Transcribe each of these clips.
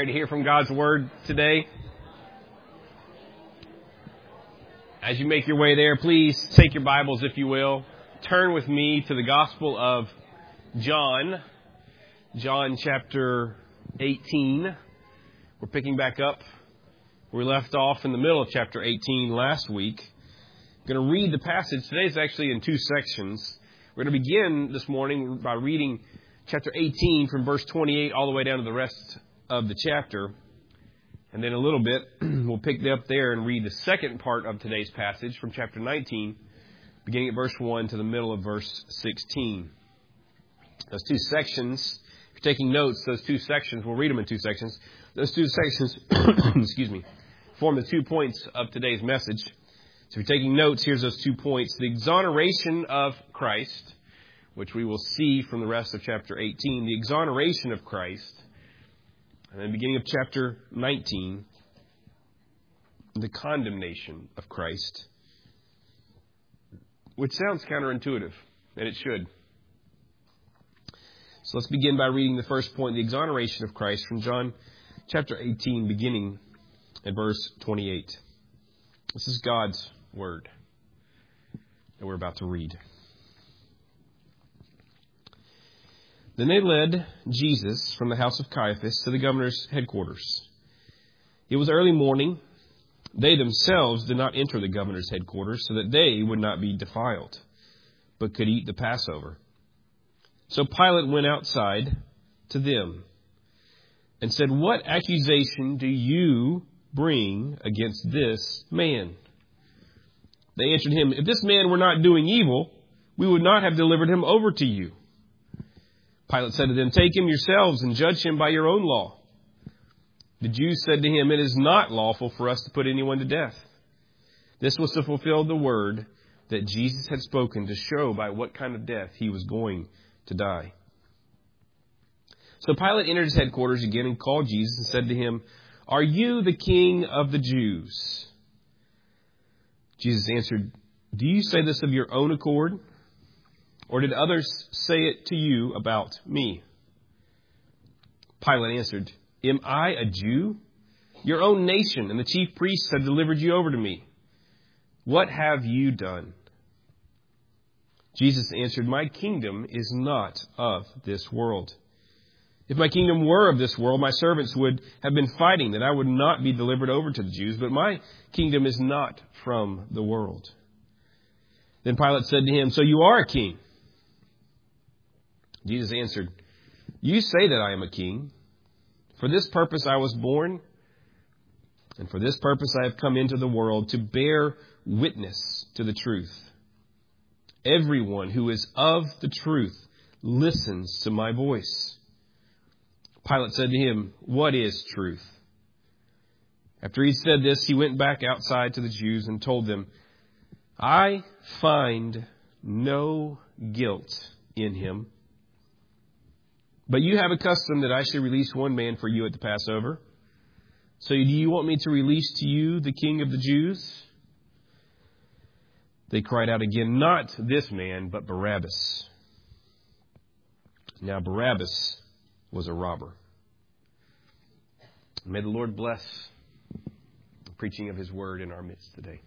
Ready to hear from God's Word today? As you make your way there, please take your Bibles, if you will. Turn with me to the Gospel of John. John chapter 18. We're picking back up. We left off in the middle of chapter 18 last week. I'm going to read the passage. Today's actually in two sections. We're going to begin this morning by reading chapter 18 from verse 28 all the way down to the rest of the chapter. And then a little bit, we'll pick it up there and read the second part of today's passage from chapter 19, beginning at verse 1 to the middle of verse 16. Those two sections, if you're taking notes, those two sections, we'll read them in two sections. Those two sections, form the 2 points of today's message. So if you're taking notes, here's those 2 points. The exoneration of Christ, which we will see from the rest of chapter 18. The exoneration of Christ. And then beginning of chapter 19, the condemnation of Christ, which sounds counterintuitive, and it should. So let's begin by reading the first point, the exoneration of Christ, from John chapter 18, beginning at verse 28. This is God's Word that we're about to read. Then they led Jesus from the house of Caiaphas to the governor's headquarters. It was early morning. They themselves did not enter the governor's headquarters so that they would not be defiled, but could eat the Passover. So Pilate went outside to them and said, "What accusation do you bring against this man?" They answered him, "If this man were not doing evil, we would not have delivered him over to you." Pilate said to them, "Take him yourselves and judge him by your own law." The Jews said to him, "It is not lawful for us to put anyone to death." This was to fulfill the word that Jesus had spoken to show by what kind of death he was going to die. So Pilate entered his headquarters again and called Jesus and said to him, "Are you the king of the Jews?" Jesus answered, "Do you say this of your own accord? Or did others say it to you about me?" Pilate answered, "Am I a Jew? Your own nation and the chief priests have delivered you over to me. What have you done?" Jesus answered, "My kingdom is not of this world. If my kingdom were of this world, my servants would have been fighting that I would not be delivered over to the Jews, but my kingdom is not from the world." Then Pilate said to him, "So you are a king?" Jesus answered, "You say that I am a king. For this purpose I was born, and for this purpose I have come into the world, to bear witness to the truth. Everyone who is of the truth listens to my voice." Pilate said to him, "What is truth?" After he said this, he went back outside to the Jews and told them, "I find no guilt in him. But you have a custom that I should release one man for you at the Passover. So do you want me to release to you the king of the Jews?" They cried out again, "Not this man, but Barabbas." Now Barabbas was a robber. May the Lord bless the preaching of His Word in our midst today.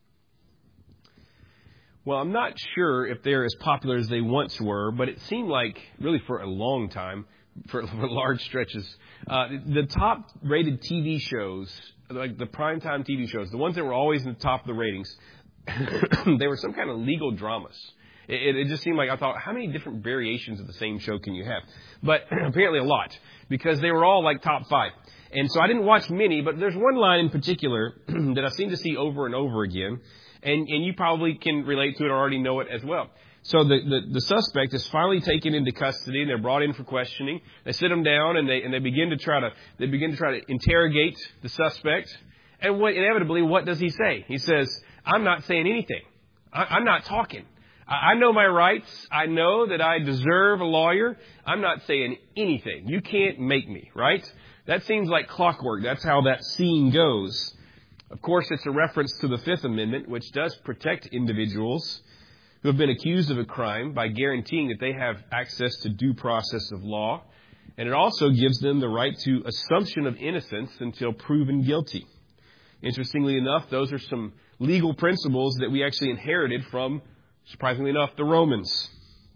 Well, I'm not sure if they're as popular as they once were, but it seemed like, really for a long time, for large stretches, the top-rated TV shows, like the primetime TV shows, the ones that were always in the top of the ratings, they were some kind of legal dramas. It just seemed like, I thought, how many different variations of the same show can you have? But apparently a lot, because they were all like top 5. And so I didn't watch many, but there's one line in particular that I seem to see over and over again. And you probably can relate to it or already know it as well. So the suspect is finally taken into custody and they're brought in for questioning. They sit him down and they begin to try to interrogate the suspect. And inevitably, what does he say? He says, "I'm not saying anything. I'm not talking. I know my rights. I know that I deserve a lawyer. I'm not saying anything. You can't make me," right? That seems like clockwork. That's how that scene goes. Of course, it's a reference to the Fifth Amendment, which does protect individuals who have been accused of a crime by guaranteeing that they have access to due process of law And it also gives them the right to assumption of innocence until proven guilty. Interestingly enough, those are some legal principles that we actually inherited from, surprisingly enough, the Romans.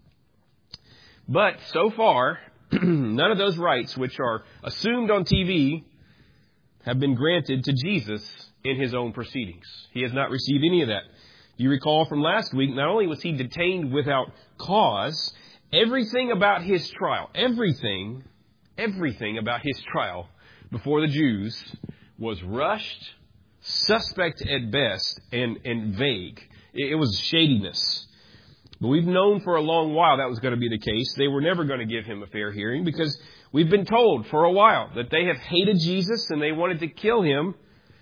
But so far, none of those rights which are assumed on TV have been granted to Jesus in his own proceedings. He has not received any of that. You recall from last week, not only was he detained without cause, everything about his trial, everything about his trial before the Jews was rushed, suspect at best, and vague. It was shadiness. But we've known for a long while that was going to be the case. They were never going to give him a fair hearing because we've been told for a while that they have hated Jesus and they wanted to kill him.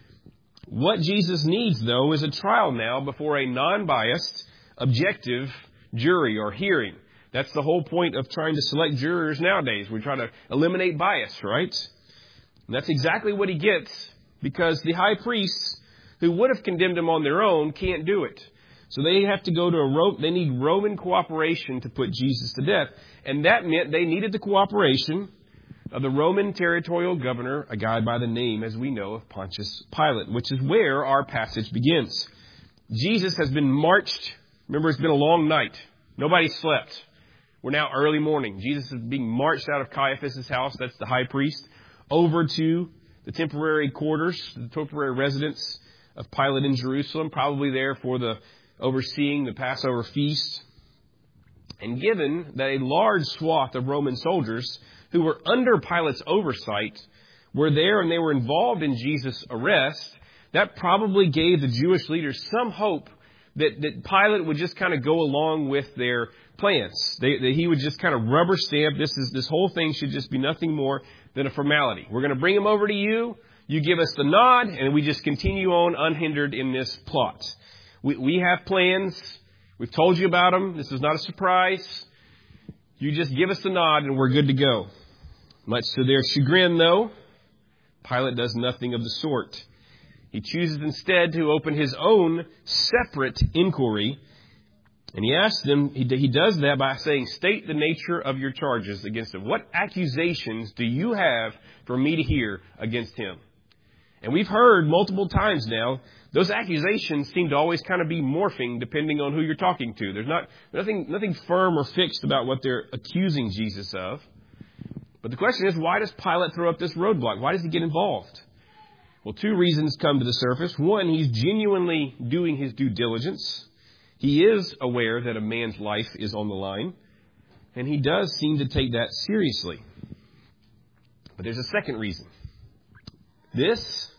What Jesus needs, though, is a trial now before a non-biased, objective jury or hearing. That's the whole point of trying to select jurors nowadays. We try to eliminate bias, right? And that's exactly what he gets because the high priests who would have condemned him on their own can't do it. So they have to go to they need Roman cooperation to put Jesus to death. And that meant they needed the cooperation of the Roman territorial governor, a guy by the name, as we know, of Pontius Pilate, which is where our passage begins. Jesus has been marched. Remember, it's been a long night. Nobody slept. We're now early morning. Jesus is being marched out of Caiaphas' house, that's the high priest, over to the temporary quarters, the temporary residence of Pilate in Jerusalem, probably there for overseeing the Passover feast. And given that a large swath of Roman soldiers who were under Pilate's oversight were there and they were involved in Jesus' arrest, that probably gave the Jewish leaders some hope that Pilate would just kind of go along with their plans. That he would just kind of rubber stamp, this whole thing should just be nothing more than a formality. We're going to bring him over to you, you give us the nod, and we just continue on unhindered in this plot. We have plans. We've told you about them. This is not a surprise. You just give us the nod and we're good to go. Much to their chagrin, though, Pilate does nothing of the sort. He chooses instead to open his own separate inquiry. And he asks them, he does that by saying, state the nature of your charges against him. What accusations do you have for me to hear against him? And we've heard multiple times now, those accusations seem to always kind of be morphing depending on who you're talking to. There's nothing firm or fixed about what they're accusing Jesus of. But the question is, why does Pilate throw up this roadblock? Why does he get involved? Well, two reasons come to the surface. One, he's genuinely doing his due diligence. He is aware that a man's life is on the line, and he does seem to take that seriously. But there's a second reason. This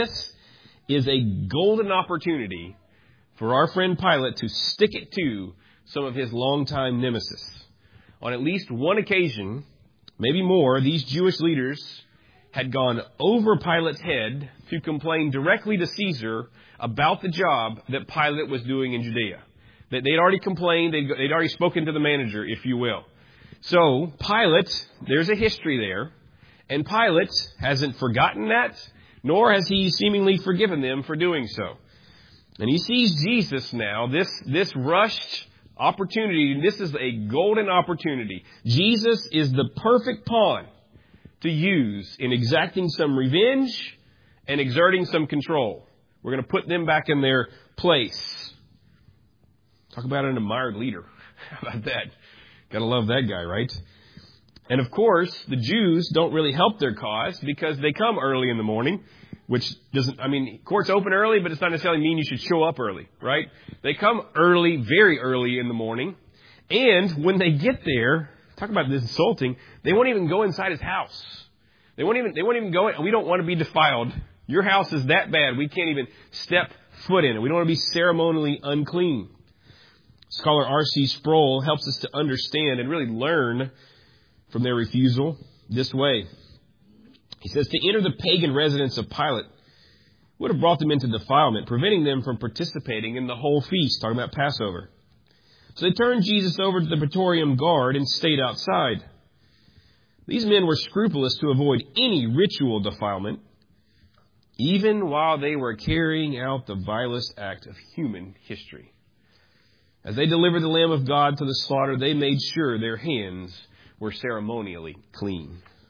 is a golden opportunity for our friend Pilate to stick it to some of his longtime nemesis. On at least one occasion, maybe more, these Jewish leaders had gone over Pilate's head to complain directly to Caesar about the job that Pilate was doing in Judea. They'd already complained, they'd already spoken to the manager, if you will. So Pilate, there's a history there, and Pilate hasn't forgotten that, nor has he seemingly forgiven them for doing so. And he sees Jesus now, this rushed opportunity, this is a golden opportunity. Jesus is the perfect pawn to use in exacting some revenge and exerting some control. We're going to put them back in their place. Talk about an admired leader. How about that? Gotta love that guy, right? And of course, the Jews don't really help their cause because they come early in the morning, which courts open early, but it's not necessarily mean you should show up early, right? They come early, very early in the morning. And when they get there, talk about this insulting, they won't even go inside his house. They won't even go in. We don't want to be defiled. Your house is that bad. We can't even step foot in it. We don't want to be ceremonially unclean. Scholar R.C. Sproul helps us to understand and really learn from their refusal this way. He says, to enter the pagan residence of Pilate would have brought them into defilement, preventing them from participating in the whole feast, talking about Passover. So they turned Jesus over to the Praetorian Guard and stayed outside. These men were scrupulous to avoid any ritual defilement, even while they were carrying out the vilest act of human history. As they delivered the Lamb of God to the slaughter, they made sure their hands were ceremonially clean.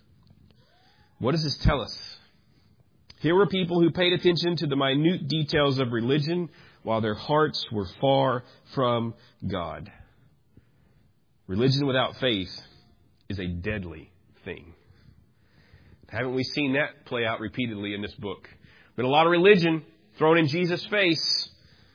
What does this tell us? Here were people who paid attention to the minute details of religion while their hearts were far from God. Religion without faith is a deadly thing. Haven't we seen that play out repeatedly in this book? But a lot of religion thrown in Jesus' face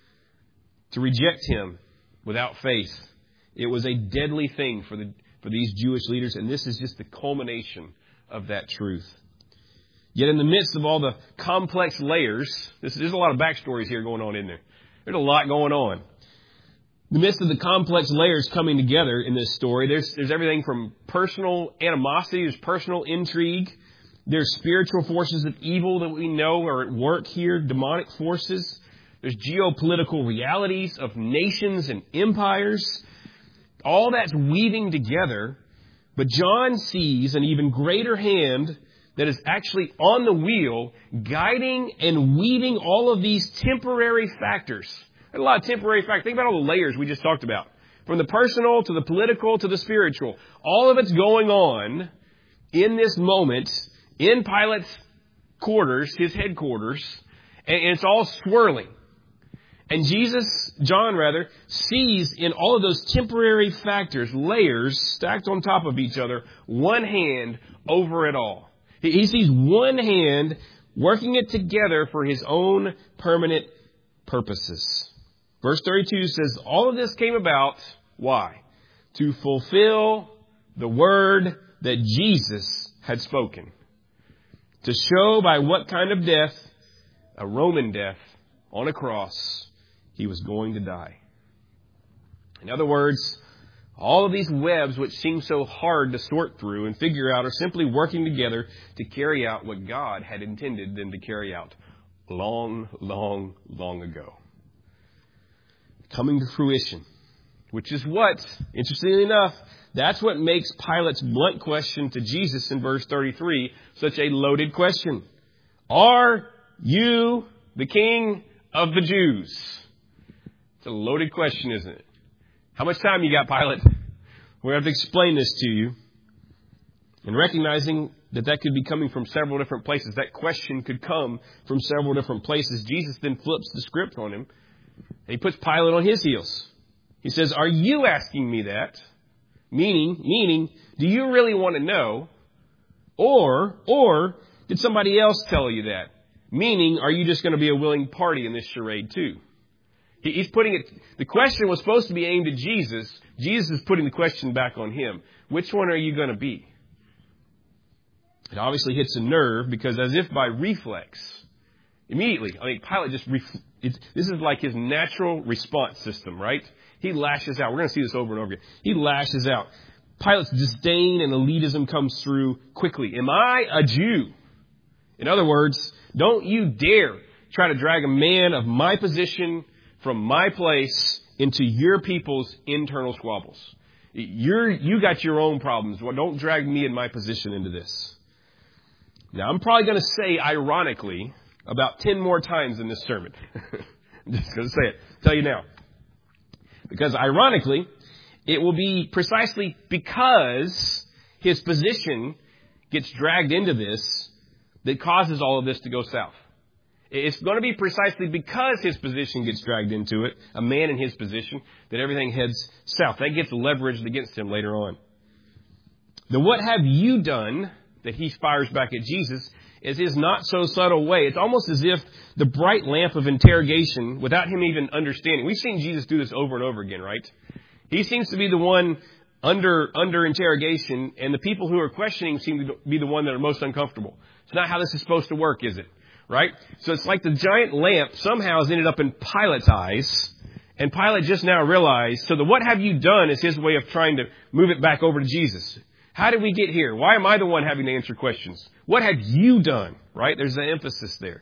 to reject him without faith. It was a deadly thing for these Jewish leaders, and this is just the culmination of that truth. Yet in the midst of all the complex layers, there's a lot of backstories here going on in there. There's a lot going on. In the midst of the complex layers coming together in this story, there's everything from personal animosity, there's personal intrigue, there's spiritual forces of evil that we know are at work here, demonic forces. There's geopolitical realities of nations and empires. All that's weaving together, but John sees an even greater hand that is actually on the wheel, guiding and weaving all of these temporary factors. There's a lot of temporary factors. Think about all the layers we just talked about. From the personal to the political to the spiritual. All of it's going on in this moment in Pilate's quarters, his headquarters, and it's all swirling. And John sees in all of those temporary factors, layers stacked on top of each other, one hand over it all. He sees one hand working it together for his own permanent purposes. Verse 32 says, all of this came about, why? To fulfill the word that Jesus had spoken. To show by what kind of death, a Roman death, on a cross, he was going to die. In other words, all of these webs which seem so hard to sort through and figure out are simply working together to carry out what God had intended them to carry out long, long, long ago. Coming to fruition, which is what, interestingly enough, that's what makes Pilate's blunt question to Jesus in verse 33 such a loaded question. Are you the King of the Jews? It's a loaded question, isn't it? How much time you got, Pilate? We have to explain this to you. And recognizing that could be coming from several different places, that question could come from several different places, Jesus then flips the script on him. And he puts Pilate on his heels. He says, are you asking me that? Meaning, do you really want to know? Or did somebody else tell you that? Meaning, are you just going to be a willing party in this charade too? He's putting it, the question was supposed to be aimed at Jesus. Jesus is putting the question back on him. Which one are you going to be? It obviously hits a nerve because as if by reflex, immediately, Pilate this is like his natural response system, right? He lashes out. We're going to see this over and over again. He lashes out. Pilate's disdain and elitism comes through quickly. Am I a Jew? In other words, don't you dare try to drag a man of my position from my place into your people's internal squabbles. You got your own problems. Well, don't drag me in my position into this. Now, I'm probably going to say ironically about 10 more times in this sermon. I'm just going to say it. Tell you now. Because ironically, it will be precisely because his position gets dragged into this that causes all of this to go south. It's going to be precisely because his position gets dragged into it, a man in his position, that everything heads south. That gets leveraged against him later on. The what have you done that he fires back at Jesus is his not so subtle way. It's almost as if the bright lamp of interrogation, without him even understanding. We've seen Jesus do this over and over again, right? He seems to be the one under interrogation, and the people who are questioning seem to be the one that are most uncomfortable. It's not how this is supposed to work, is it? Right? So it's like the giant lamp somehow has ended up in Pilate's eyes, and Pilate just now realized, so the what have you done is his way of trying to move it back over to Jesus. How did we get here? Why am I the one having to answer questions? What have you done? Right? There's the emphasis there.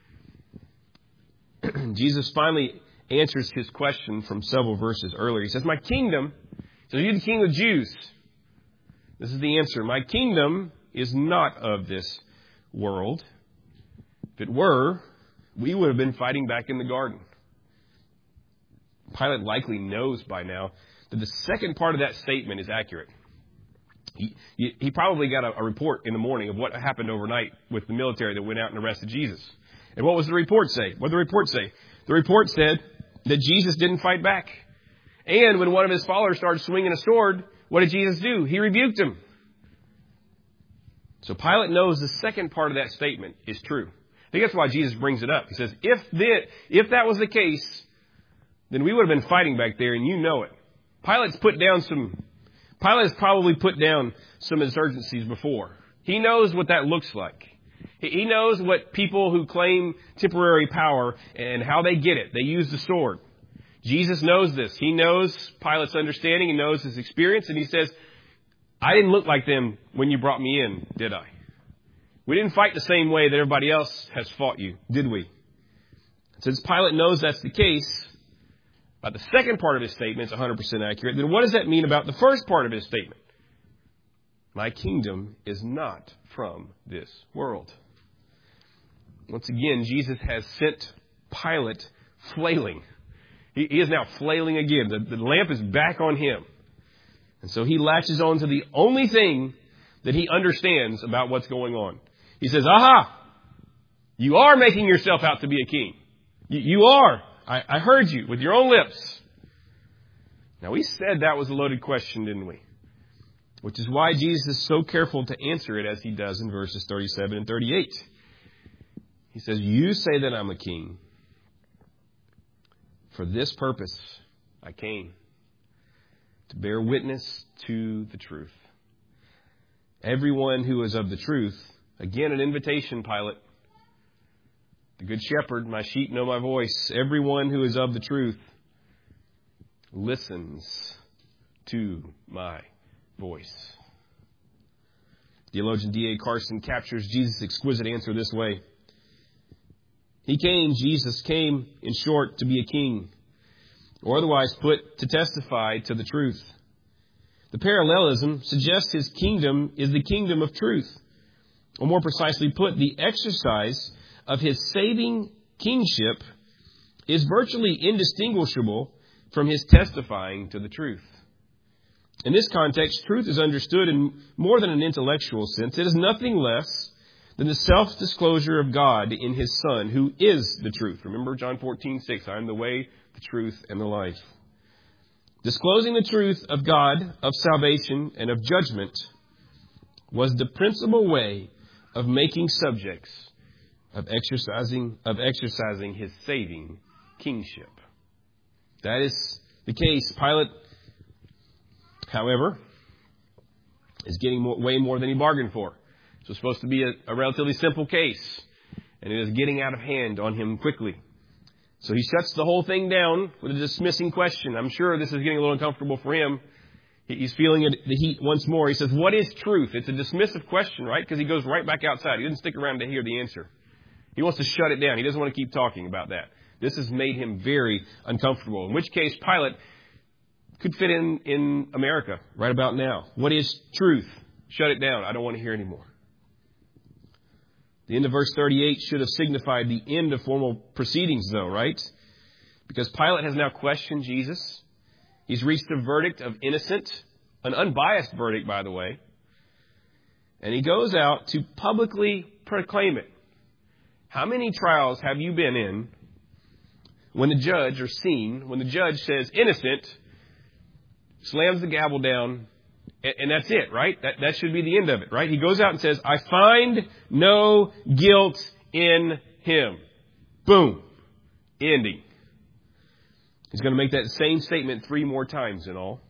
Jesus finally answers his question from several verses earlier. He says, my kingdom, so you're the king of the Jews. This is the answer. My kingdom is not of this world. If it were, we would have been fighting back in the garden. Pilate likely knows by now that the second part of that statement is accurate. He probably got a report in the morning of what happened overnight with the military that went out and arrested Jesus. And what was the report say? What did the report say? The report said that Jesus didn't fight back. And when one of his followers started swinging a sword, what did Jesus do? He rebuked him. So Pilate knows the second part of that statement is true. I think that's why Jesus brings it up. He says, if that was the case, then we would have been fighting back there, and you know it. Pilate has probably put down some insurgencies before. He knows what that looks like. He knows what people who claim temporary power and how they get it. They use the sword. Jesus knows this. He knows Pilate's understanding. He knows his experience. And he says, I didn't look like them when you brought me in, did I? We didn't fight the same way that everybody else has fought you, did we? Since Pilate knows that's the case, the second part of his statement is 100% accurate. Then what does that mean about the first part of his statement? My kingdom is not from this world. Once again, Jesus has sent Pilate flailing. He is now flailing again. The lamp is back on him. And so he latches on to the only thing that he understands about what's going on. He says, aha, you are making yourself out to be a king. You are. I heard you with your own lips. Now, we said that was a loaded question, didn't we? Which is why Jesus is so careful to answer it as he does in verses 37 and 38. He says, you say that I'm a king. For this purpose I came, to bear witness to the truth. Everyone who is of the truth, again, an invitation, Pilate. The good shepherd, my sheep know my voice. Everyone who is of the truth listens to my voice. Theologian D.A. Carson captures Jesus' exquisite answer this way. Jesus came, in short, to be a king, or otherwise put, to testify to the truth. The parallelism suggests his kingdom is the kingdom of truth. Or more precisely put, the exercise of his saving kingship is virtually indistinguishable from his testifying to the truth. In this context, truth is understood in more than an intellectual sense. It is nothing less than the self-disclosure of God in his Son, who is the truth. Remember John 14:6, I am the way, the truth, and the life. Disclosing the truth of God, of salvation, and of judgment was the principal way of making subjects, of exercising his saving kingship. That is the case. Pilate, however, is getting way more than he bargained for. It was supposed to be a relatively simple case, and it is getting out of hand on him quickly. So he shuts the whole thing down with a dismissing question. I'm sure this is getting a little uncomfortable for him. He's feeling the heat once more. He says, what is truth? It's a dismissive question, right? Because he goes right back outside. He doesn't stick around to hear the answer. He wants to shut it down. He doesn't want to keep talking about that. This has made him very uncomfortable. In which case, Pilate could fit in America right about now. What is truth? Shut it down. I don't want to hear anymore. The end of verse 38 should have signified the end of formal proceedings, though, right? Because Pilate has now questioned Jesus. He's reached a verdict of innocent, an unbiased verdict, by the way. And he goes out to publicly proclaim it. How many trials have you been in when the judge says innocent, slams the gavel down, and that's it, right? That should be the end of it, right? He goes out and says, I find no guilt in him. Boom. Ending. He's going to make that same statement 3 more times in all.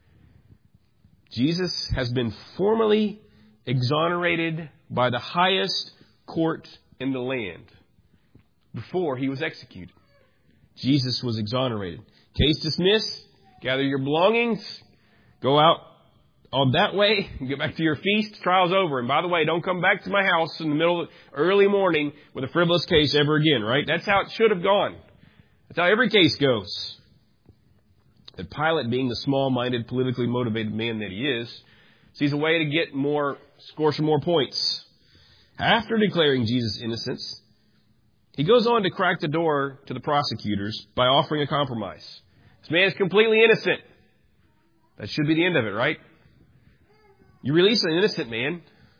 Jesus has been formally exonerated by the highest court in the land before he was executed. Jesus was exonerated. Case dismissed. Gather your belongings. Go out on that way, get back to your feast, trial's over. And by the way, don't come back to my house in the middle of early morning with a frivolous case ever again, right? That's how it should have gone. That's how every case goes. But Pilate, being the small-minded, politically motivated man that he is, sees a way to score some more points. After declaring Jesus' innocence, he goes on to crack the door to the prosecutors by offering a compromise. This man is completely innocent. That should be the end of it, right? You release an innocent man.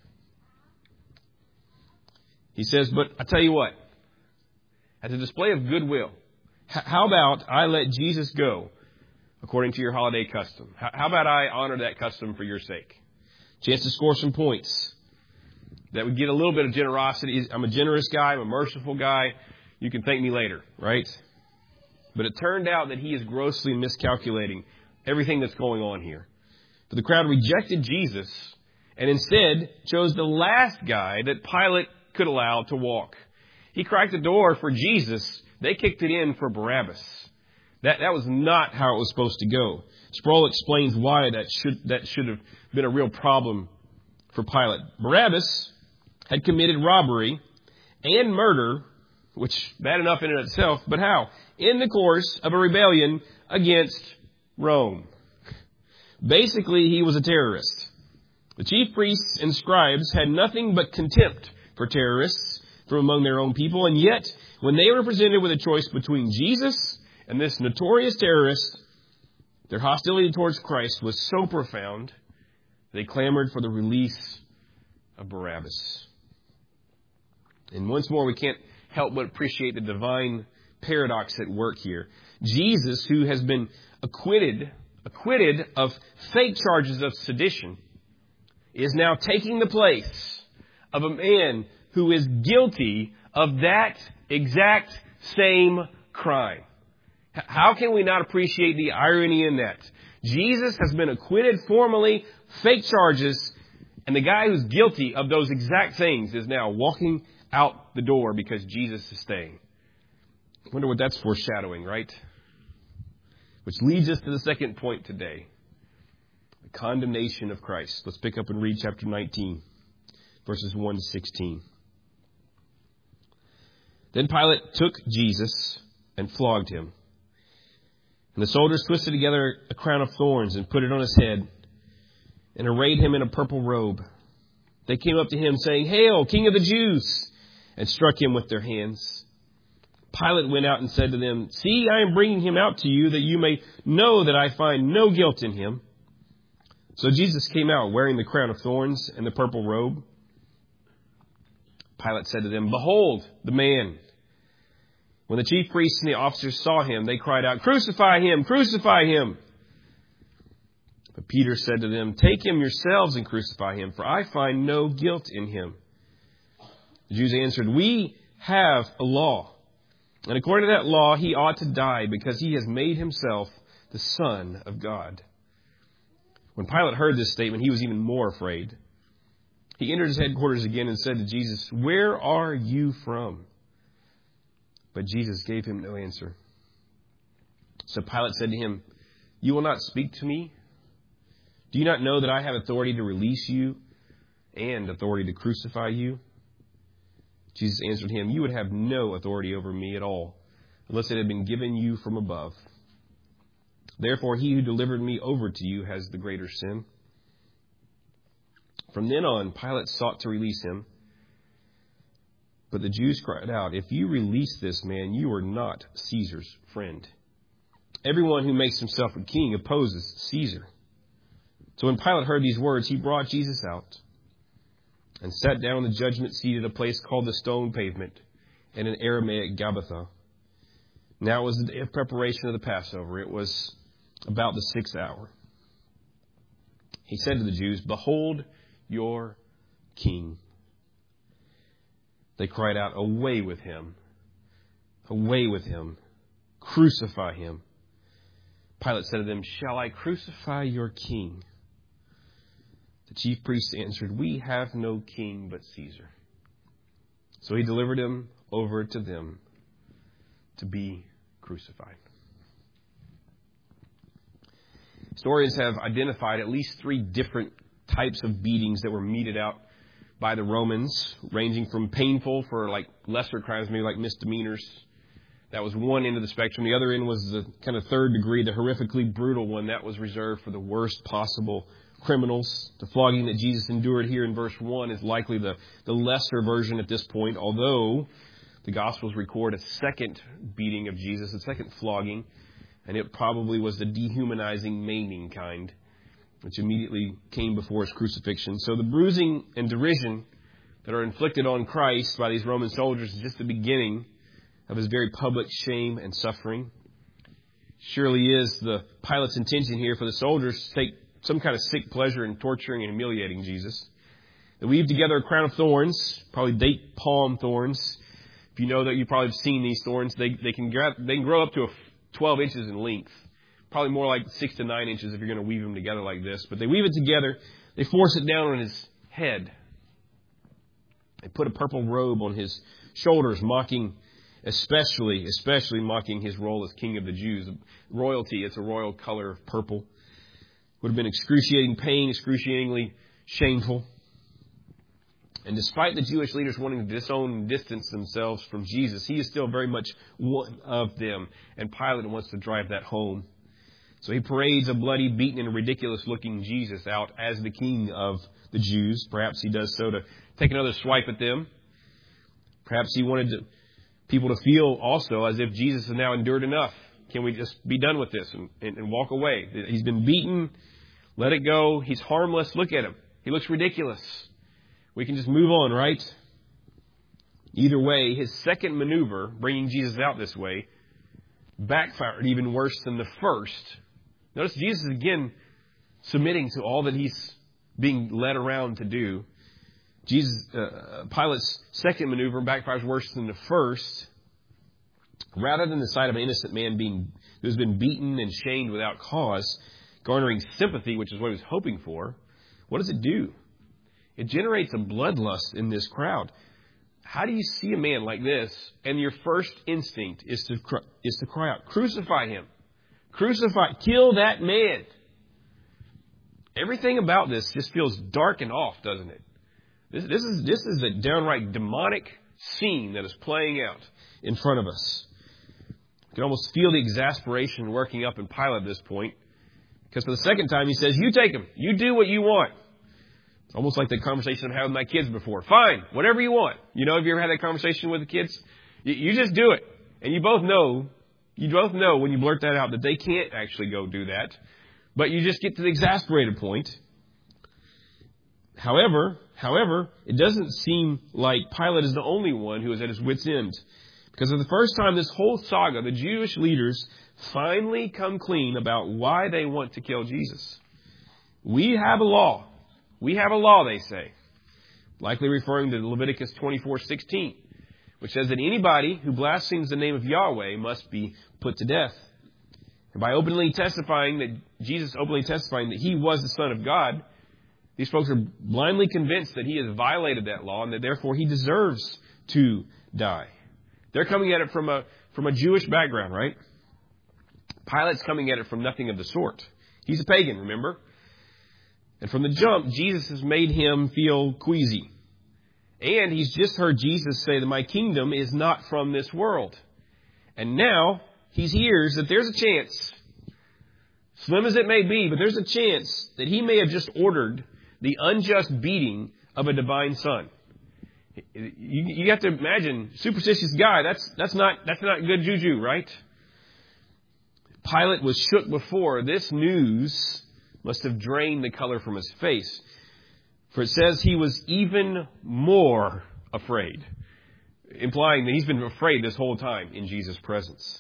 He says, but I tell you what, as a display of goodwill, how about I let Jesus go according to your holiday custom? How about I honor that custom for your sake? Chance to score some points. That would get a little bit of generosity. I'm a generous guy. I'm a merciful guy. You can thank me later, right? But it turned out that he is grossly miscalculating everything that's going on here. But the crowd rejected Jesus and instead chose the last guy that Pilate could allow to walk. He cracked the door for Jesus. They kicked it in for Barabbas. That was not how it was supposed to go. Sproul explains why that should have been a real problem for Pilate. Barabbas had committed robbery and murder, which bad enough in and of itself, but how? In the course of a rebellion against Rome. Basically, he was a terrorist. The chief priests and scribes had nothing but contempt for terrorists from among their own people, and yet, when they were presented with a choice between Jesus and this notorious terrorist, their hostility towards Christ was so profound, they clamored for the release of Barabbas. And once more, we can't help but appreciate the divine paradox at work here. Jesus, who has been acquitted of fake charges of sedition, is now taking the place of a man who is guilty of that exact same crime. How can we not appreciate the irony in that? Jesus has been acquitted formally, fake charges, and the guy who's guilty of those exact things is now walking out the door because Jesus is staying. I wonder what that's foreshadowing, right? Which leads us to the second point today. The condemnation of Christ. Let's pick up and read chapter 19, verses 1 to 16. Then Pilate took Jesus and flogged him. And the soldiers twisted together a crown of thorns and put it on his head and arrayed him in a purple robe. They came up to him saying, "Hail, King of the Jews!" and struck him with their hands. Pilate went out and said to them, "See, I am bringing him out to you that you may know that I find no guilt in him." So Jesus came out wearing the crown of thorns and the purple robe. Pilate said to them, "Behold the man." When the chief priests and the officers saw him, they cried out, "Crucify him! Crucify him!" But Peter said to them, "Take him yourselves and crucify him, for I find no guilt in him." The Jews answered, "We have a law, and according to that law he ought to die because he has made himself the Son of God." When Pilate heard this statement, he was even more afraid. He entered his headquarters again and said to Jesus, "Where are you from?" But Jesus gave him no answer. So Pilate said to him, "You will not speak to me? Do you not know that I have authority to release you and authority to crucify you?" Jesus answered him, "You would have no authority over me at all, unless it had been given you from above. Therefore, he who delivered me over to you has the greater sin." From then on, Pilate sought to release him. But the Jews cried out, "If you release this man, you are not Caesar's friend. Everyone who makes himself a king opposes Caesar." So when Pilate heard these words, he brought Jesus out and sat down on the judgment seat at a place called the Stone Pavement, and in Aramaic Gabbatha. Now it was the day of preparation of the Passover. It was about the 6th hour. He said to the Jews, "Behold your king." They cried out, "Away with him! Away with him! Crucify him!" Pilate said to them, "Shall I crucify your king?" The chief priests answered, "We have no king but Caesar." So he delivered him over to them to be crucified. Historians have identified at least 3 different types of beatings that were meted out by the Romans, ranging from painful for like lesser crimes, maybe like misdemeanors. That was one end of the spectrum. The other end was the kind of third degree, the horrifically brutal one. That was reserved for the worst possible criminals. The flogging that Jesus endured here in verse 1 is likely the lesser version at this point, although the Gospels record a second beating of Jesus, a second flogging, and it probably was the dehumanizing, maiming kind. which immediately came before his crucifixion. So the bruising and derision that are inflicted on Christ by these Roman soldiers is just the beginning of his very public shame and suffering. Surely is the Pilate's intention here for the soldiers to take some kind of sick pleasure in torturing and humiliating Jesus. They weave together a crown of thorns, probably date palm thorns. If you know that, you probably have seen these thorns. They can grow up to 12 inches in length. Probably more like 6 to 9 inches if you're going to weave them together like this. But they weave it together. They force it down on his head. They put a purple robe on his shoulders, mocking, especially mocking his role as King of the Jews. Royalty, it's a royal color of purple. Would have been excruciating pain, excruciatingly shameful. And despite the Jewish leaders wanting to disown and distance themselves from Jesus, he is still very much one of them. And Pilate wants to drive that home. So he parades a bloody, beaten, and ridiculous-looking Jesus out as the King of the Jews. Perhaps he does so to take another swipe at them. Perhaps he wanted people to feel also as if Jesus has now endured enough. Can we just be done with this and walk away? He's been beaten. Let it go. He's harmless. Look at him. He looks ridiculous. We can just move on, right? Either way, his second maneuver, bringing Jesus out this way, backfired even worse than the first. Notice Jesus is again submitting to all that he's being led around to do. Pilate's second maneuver backfires worse than the first. Rather than the sight of an innocent man who's been beaten and shamed without cause, garnering sympathy, which is what he was hoping for, what does it do? It generates a bloodlust in this crowd. How do you see a man like this, and your first instinct is to cry out, "Crucify him! Crucify! Kill that man!" Everything about this just feels dark and off, doesn't it? This is a downright demonic scene that is playing out in front of us. You can almost feel the exasperation working up in Pilate at this point, because for the second time he says, "You take him. You do what you want." It's almost like the conversation I've had with my kids before. Fine, whatever you want. You know, have you ever had that conversation with the kids? You just do it. And you both know when you blurt that out that they can't actually go do that. But you just get to the exasperated point. However, it doesn't seem like Pilate is the only one who is at his wit's end. Because for the first time this whole saga, the Jewish leaders finally come clean about why they want to kill Jesus. We have a law. We have a law, they say. Likely referring to Leviticus 24:16, which says that anybody who blasphemes the name of Yahweh must be put to death. And by Jesus openly testifying that he was the Son of God, these folks are blindly convinced that he has violated that law and that therefore he deserves to die. They're coming at it from a Jewish background, right? Pilate's coming at it from nothing of the sort. He's a pagan, remember? And from the jump, Jesus has made him feel queasy. And he's just heard Jesus say that my kingdom is not from this world. And now he hears that there's a chance, slim as it may be, but there's a chance that he may have just ordered the unjust beating of a divine son. You have to imagine, superstitious guy, that's not good juju, right? Pilate was shook before. This news must have drained the color from his face. For it says he was even more afraid, implying that he's been afraid this whole time in Jesus' presence.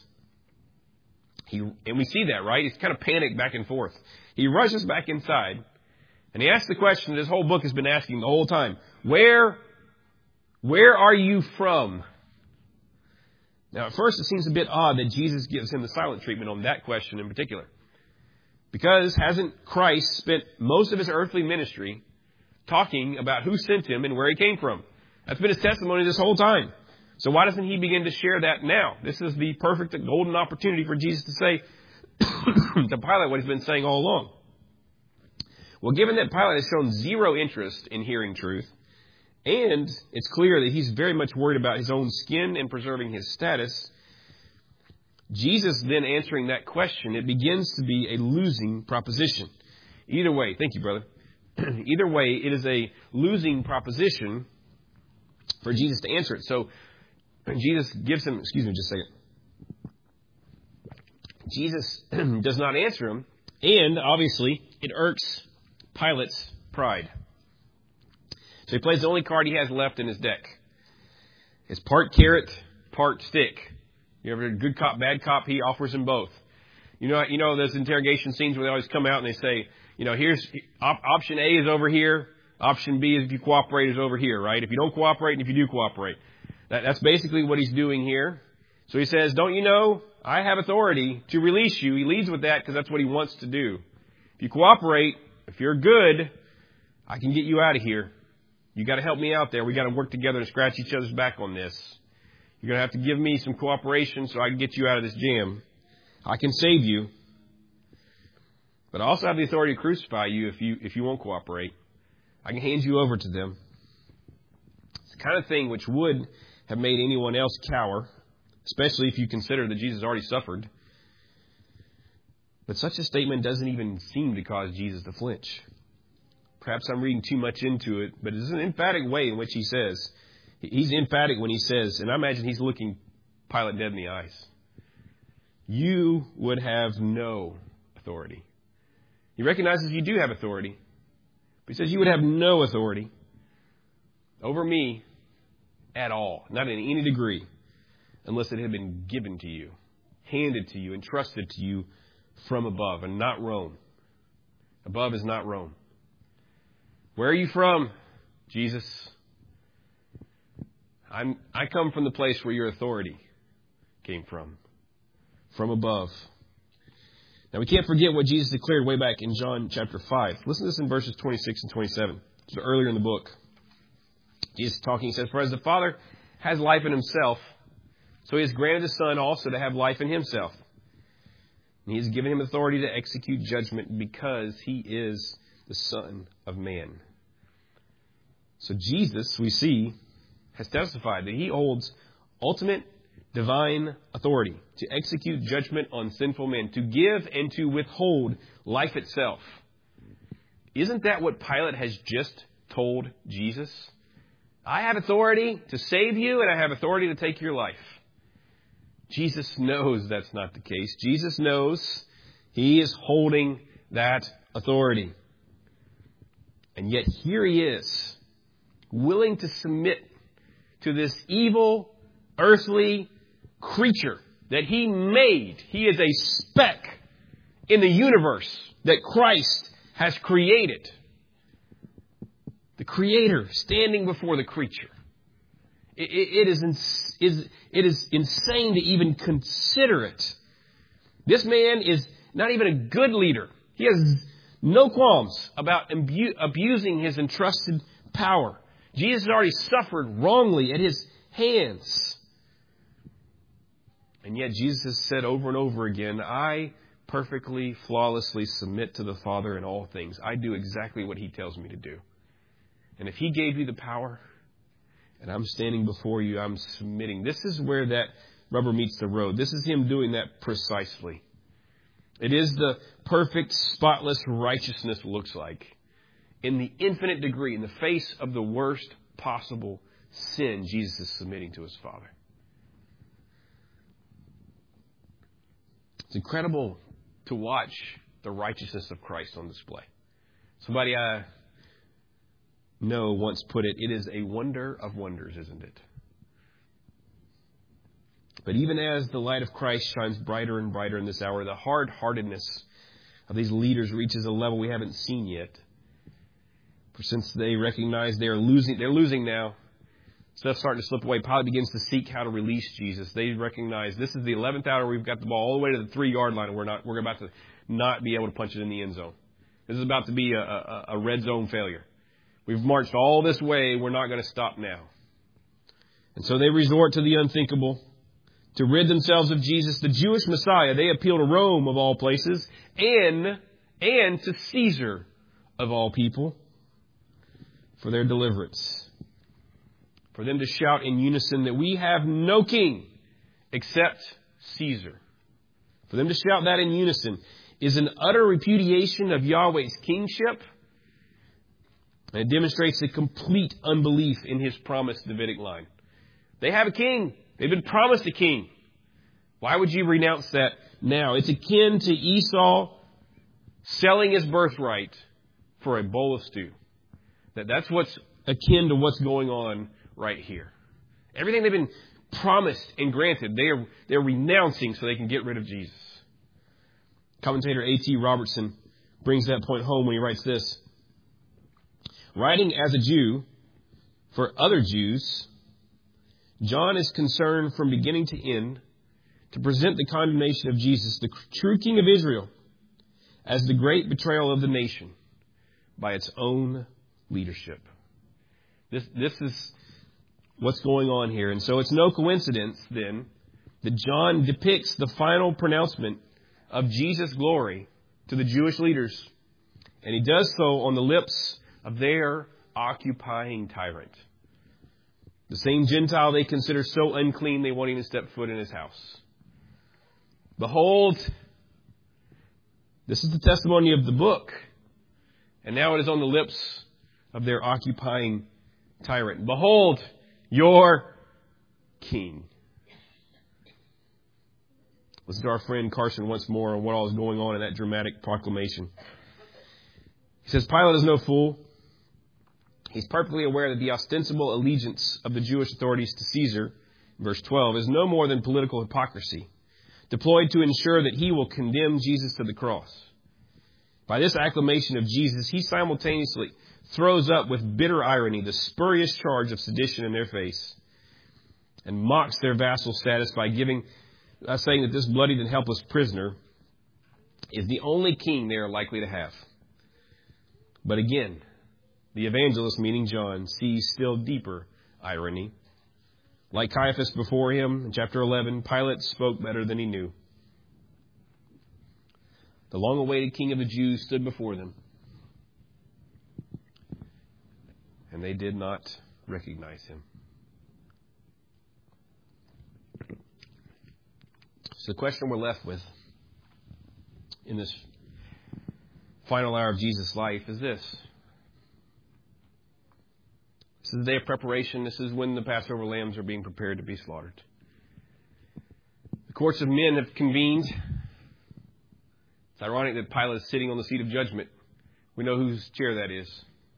And we see that, right? He's kind of panicked back and forth. He rushes back inside, and he asks the question that this whole book has been asking the whole time. Where are you from? Now, at first, it seems a bit odd that Jesus gives him the silent treatment on that question in particular. Because hasn't Christ spent most of his earthly ministry talking about who sent him and where he came from? That's been his testimony this whole time. So why doesn't he begin to share that now? This is the perfect golden opportunity for Jesus to say to Pilate what he's been saying all along. Well, given that Pilate has shown zero interest in hearing truth, and it's clear that he's very much worried about his own skin and preserving his status, Jesus then answering that question, it begins to be a losing proposition. Either way, thank you, brother. Either way, it is a losing proposition for Jesus to answer it. So Jesus gives him, excuse me just a second. Jesus does not answer him, and obviously it irks Pilate's pride. So he plays the only card he has left in his deck. It's part carrot, part stick. You ever good cop, bad cop? He offers them both. You know those interrogation scenes where they always come out and they say, here's option A is over here. Option B is if you cooperate is over here, right? If you don't cooperate and if you do cooperate. That's basically what he's doing here. So he says, don't you know, I have authority to release you. He leads with that because that's what he wants to do. If you cooperate, if you're good, I can get you out of here. You got to help me out there. We got to work together and scratch each other's back on this. You're going to have to give me some cooperation so I can get you out of this jam. I can save you. But I also have the authority to crucify you if you won't cooperate. I can hand you over to them. It's the kind of thing which would have made anyone else cower, especially if you consider that Jesus already suffered. But such a statement doesn't even seem to cause Jesus to flinch. Perhaps I'm reading too much into it, but it's an emphatic way in which he says. He's emphatic when he says, and I imagine he's looking Pilate dead in the eyes. You would have no authority. He recognizes you do have authority. But he says you would have no authority over me at all, not in any degree, unless it had been given to you, handed to you, entrusted to you from above, and not Rome. Above is not Rome. Where are you from, Jesus? I come from the place where your authority came from above. Now, we can't forget what Jesus declared way back in John chapter 5. Listen to this in verses 26 and 27. So earlier in the book. Jesus talking, he says, for as the Father has life in himself, so he has granted the Son also to have life in himself. And he has given him authority to execute judgment because he is the Son of Man. So Jesus, we see, has testified that he holds ultimate divine authority to execute judgment on sinful men, to give and to withhold life itself. Isn't that what Pilate has just told Jesus? I have authority to save you and I have authority to take your life. Jesus knows that's not the case. Jesus knows he is holding that authority. And yet here he is, willing to submit to this evil, earthly creature that he made. He is a speck in the universe that Christ has created. The Creator standing before the creature. It is insane to even consider it. This man is not even a good leader. He has no qualms about abusing his entrusted power. Jesus has already suffered wrongly at his hands. And yet Jesus has said over and over again, I perfectly, flawlessly submit to the Father in all things. I do exactly what he tells me to do. And if he gave you the power, and I'm standing before you, I'm submitting. This is where that rubber meets the road. This is him doing that precisely. It is the perfect, spotless righteousness looks like. In the infinite degree, in the face of the worst possible sin, Jesus is submitting to his Father. It's incredible to watch the righteousness of Christ on display. Somebody I know once put it, it is a wonder of wonders, isn't it? But even as the light of Christ shines brighter and brighter in this hour, the hard-heartedness of these leaders reaches a level we haven't seen yet. For since they recognize they're losing now, stuff's starting to slip away. Pilate begins to seek how to release Jesus. They recognize this is the 11th hour. We've got the ball all the way to the 3-yard line, and we're about to not be able to punch it in the end zone. This is about to be a red zone failure. We've marched all this way. We're not going to stop now. And so they resort to the unthinkable. To rid themselves of Jesus, the Jewish Messiah, they appeal to Rome of all places and to Caesar of all people for their deliverance. For them to shout in unison that we have no king except Caesar. For them to shout that in unison is an utter repudiation of Yahweh's kingship. And it demonstrates a complete unbelief in his promised Davidic line. They have a king. They've been promised a king. Why would you renounce that now? It's akin to Esau selling his birthright for a bowl of stew. That's what's akin to what's going on right here. Everything they've been promised and granted, they're renouncing so they can get rid of Jesus. Commentator A.T. Robertson brings that point home when he writes this. Writing as a Jew for other Jews, John is concerned from beginning to end to present the condemnation of Jesus, the true King of Israel, as the great betrayal of the nation by its own leadership. This is what's going on here. And so it's no coincidence, then, that John depicts the final pronouncement of Jesus' glory to the Jewish leaders. And he does so on the lips of their occupying tyrant. The same Gentile they consider so unclean they won't even step foot in his house. Behold, this is the testimony of the book. And now it is on the lips of their occupying tyrant. Behold, your king. Listen to our friend Carson once more on what all is going on in that dramatic proclamation. He says, Pilate is no fool. He's perfectly aware that the ostensible allegiance of the Jewish authorities to Caesar, verse 12, is no more than political hypocrisy, deployed to ensure that he will condemn Jesus to the cross. By this acclamation of Jesus, he simultaneously throws up with bitter irony the spurious charge of sedition in their face and mocks their vassal status by saying that this bloodied and helpless prisoner is the only king they are likely to have. But again, the evangelist, meaning John, sees still deeper irony. Like Caiaphas before him in chapter 11, Pilate spoke better than he knew. The long-awaited King of the Jews stood before them, and they did not recognize him. So the question we're left with in this final hour of Jesus' life is this. This is the day of preparation. This is when the Passover lambs are being prepared to be slaughtered. The courts of men have convened. It's ironic that Pilate is sitting on the seat of judgment. We know whose chair that is.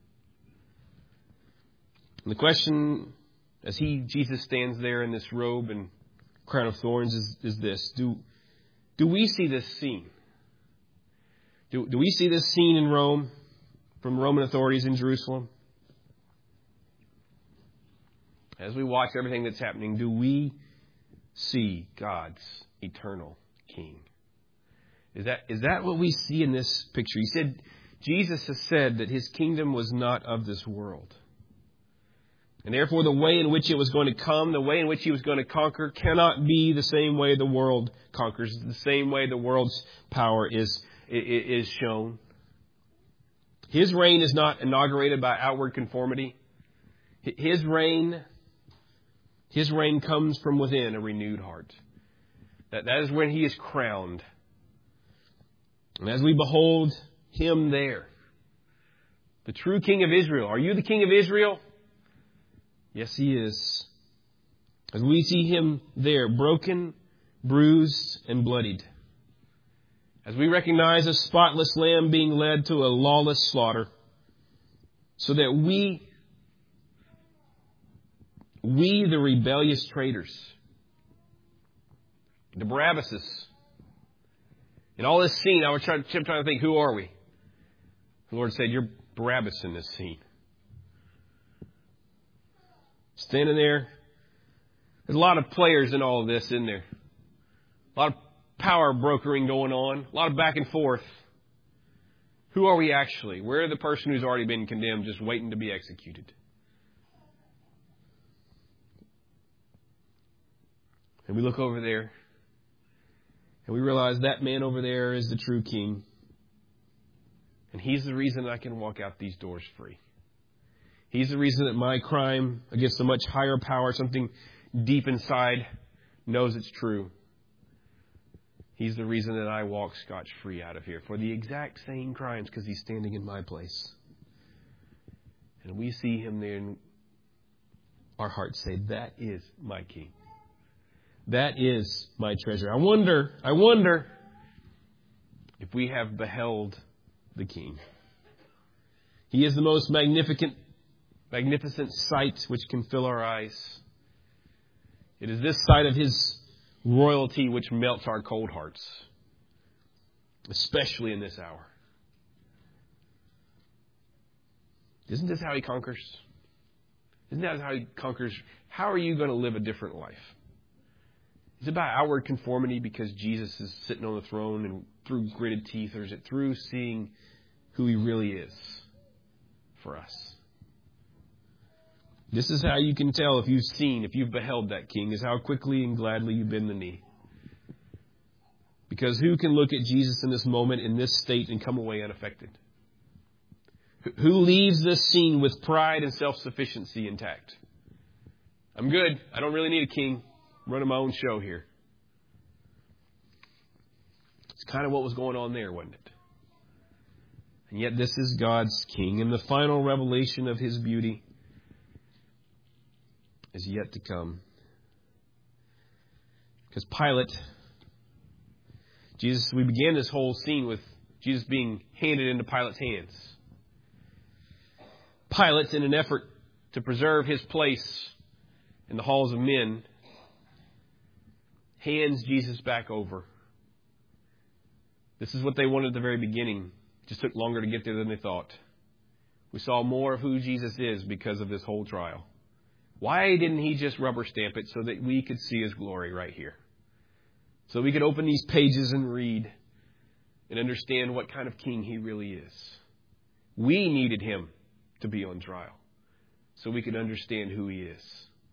And the question, as Jesus stands there in this robe and crown of thorns, is this. Do we see this scene? Do we see this scene in Rome from Roman authorities in Jerusalem? As we watch everything that's happening, do we see God's eternal King? Is that what we see in this picture? He said, Jesus has said that his kingdom was not of this world. And therefore the way in which it was going to come, the way in which he was going to conquer, cannot be the same way the world conquers, the same way the world's power is shown. His reign is not inaugurated by outward conformity. His reign comes from within a renewed heart. That is when he is crowned. And as we behold him there, the true King of Israel. Are you the King of Israel? Yes, he is. As we see him there, broken, bruised, and bloodied. As we recognize a spotless lamb being led to a lawless slaughter. So that we, the rebellious traitors, the Barabbases, in all this scene, I was trying to think, who are we? The Lord said, you're Barabbas in this scene. Standing there. There's a lot of players in all of this, isn't there? A lot of power brokering going on. A lot of back and forth. Who are we actually? We're the person who's already been condemned, just waiting to be executed. And we look over there, and we realize that man over there is the true King. And he's the reason I can walk out these doors free. He's the reason that my crime against a much higher power, something deep inside, knows it's true. He's the reason that I walk scotch-free out of here for the exact same crimes because he's standing in my place. And we see him there and our hearts say, that is my King. That is my treasure. I wonder if we have beheld the King. He is the most magnificent sight which can fill our eyes. It is this sight of His royalty which melts our cold hearts, especially in this hour. Isn't this how He conquers? Isn't that how He conquers? How are you going to live a different life? Is it by outward conformity because Jesus is sitting on the throne and through gritted teeth, or is it through seeing who He really is for us? This is how you can tell if you've beheld that King, is how quickly and gladly you bend the knee. Because who can look at Jesus in this moment, in this state, and come away unaffected? Who leaves this scene with pride and self-sufficiency intact? I'm good. I don't really need a king. I'm running my own show here. It's kind of what was going on there, wasn't it? And yet this is God's King, and the final revelation of His beauty is yet to come. Because Pilate, we began this whole scene with Jesus being handed into Pilate's hands. Pilate, in an effort to preserve his place in the halls of men, hands Jesus back over. This is what they wanted at the very beginning. It just took longer to get there than they thought. We saw more of who Jesus is because of this whole trial. Why didn't He just rubber stamp it so that we could see His glory right here? So we could open these pages and read and understand what kind of King He really is. We needed Him to be on trial so we could understand who He is.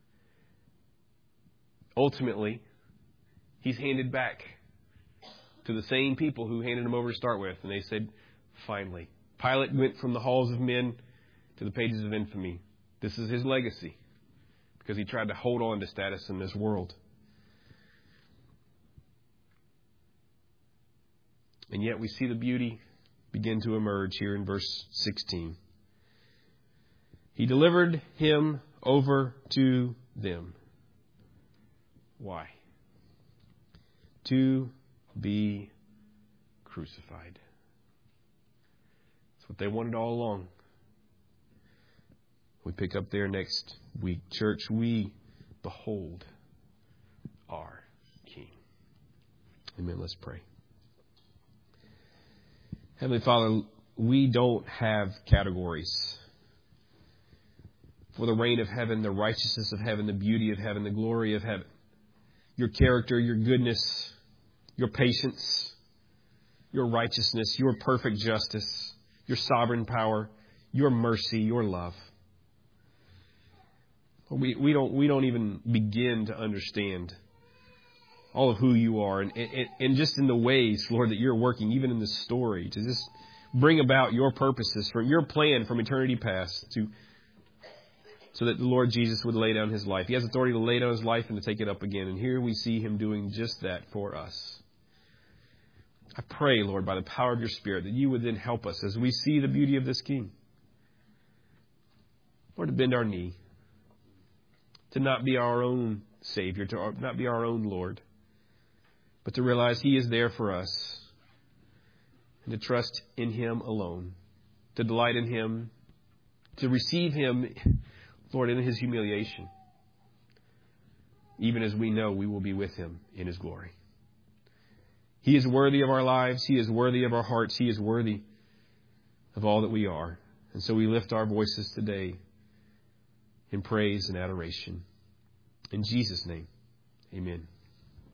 Ultimately, He's handed back to the same people who handed Him over to start with. And they said, finally. Pilate went from the halls of men to the pages of infamy. This is his legacy, because he tried to hold on to status in this world. And yet we see the beauty begin to emerge here in verse 16. He delivered Him over to them. Why? To be crucified. That's what they wanted all along. We pick up there next week. Church, we behold our King. Amen. Let's pray. Heavenly Father, we don't have categories for the reign of heaven, the righteousness of heaven, the beauty of heaven, the glory of heaven. Your character, your goodness, your patience, your righteousness, your perfect justice, your sovereign power, your mercy, your love. We don't even begin to understand all of who You are, and just in the ways, Lord, that You're working, even in this story, to just bring about Your purposes from Your plan from eternity past, so that the Lord Jesus would lay down His life. He has authority to lay down His life and to take it up again. And here we see Him doing just that for us. I pray, Lord, by the power of Your Spirit, that You would then help us as we see the beauty of this King. Lord, to bend our knee, to not be our own Savior, to not be our own Lord, but to realize He is there for us, and to trust in Him alone, to delight in Him, to receive Him, Lord, in His humiliation, even as we know we will be with Him in His glory. He is worthy of our lives. He is worthy of our hearts. He is worthy of all that we are. And so we lift our voices today in praise and adoration. In Jesus' name, amen.